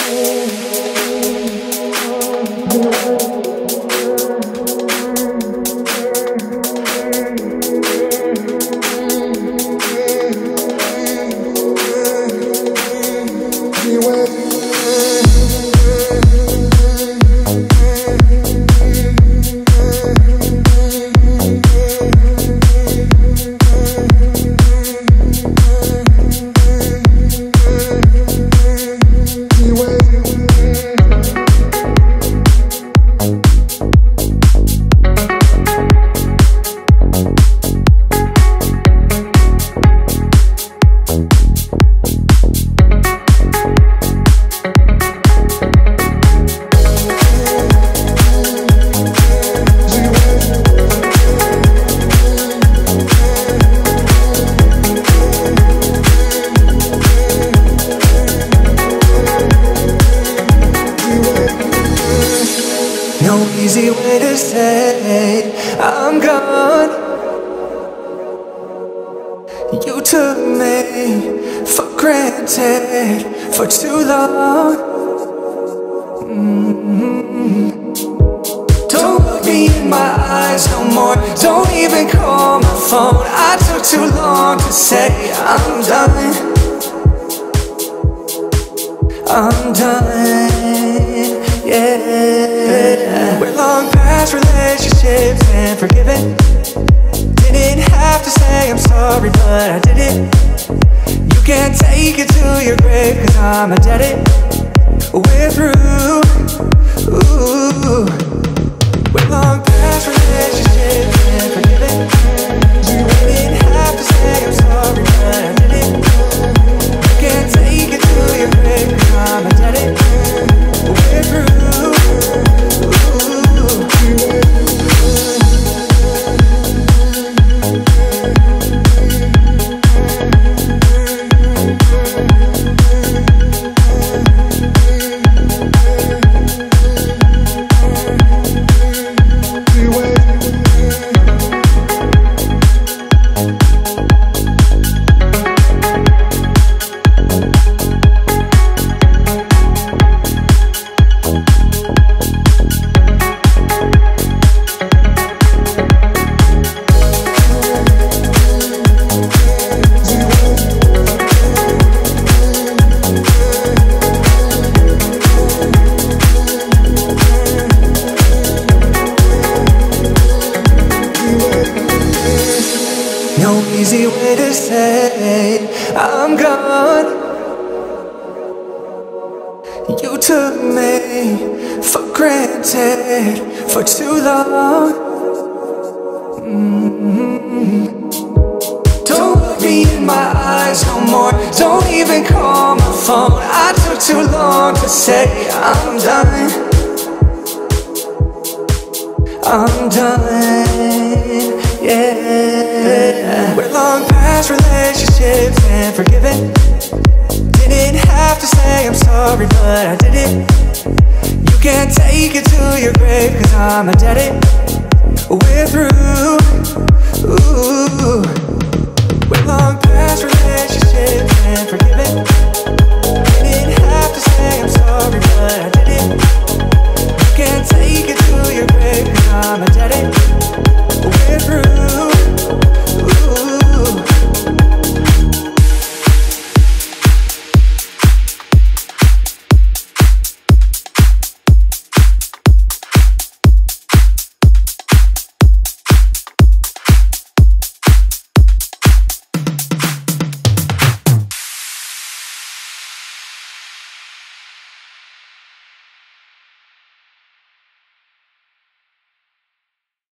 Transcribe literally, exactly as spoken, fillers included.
Easy way to say I'm gone. You took me for granted for too long. Mm-hmm. Don't look me in my eyes no more. Don't even call my phone. I took too long to say I'm done. I'm done. Yeah, we're long past relationships and forgiving. Didn't have to say I'm sorry, but I did it. You can't take it to your grave, cause I'm indebted. We're through. Ooh. We're long past relationships and forgiving. Didn't have to say I'm sorry, but I did it. You can't take it to your grave, cause I'm indebted. We're through. No easy way to say I'm gone. You took me for granted for too long. Mm-hmm. Don't look me in my eyes no more. Don't even call my phone. I took too long to say I'm done. I'm done. Yeah, we're long past relationships and forgiving. Didn't have to say I'm sorry, but I did it. You can't take it to your grave, cause I'm indebted. We're through. Ooh. We're long past relationships and forgiving.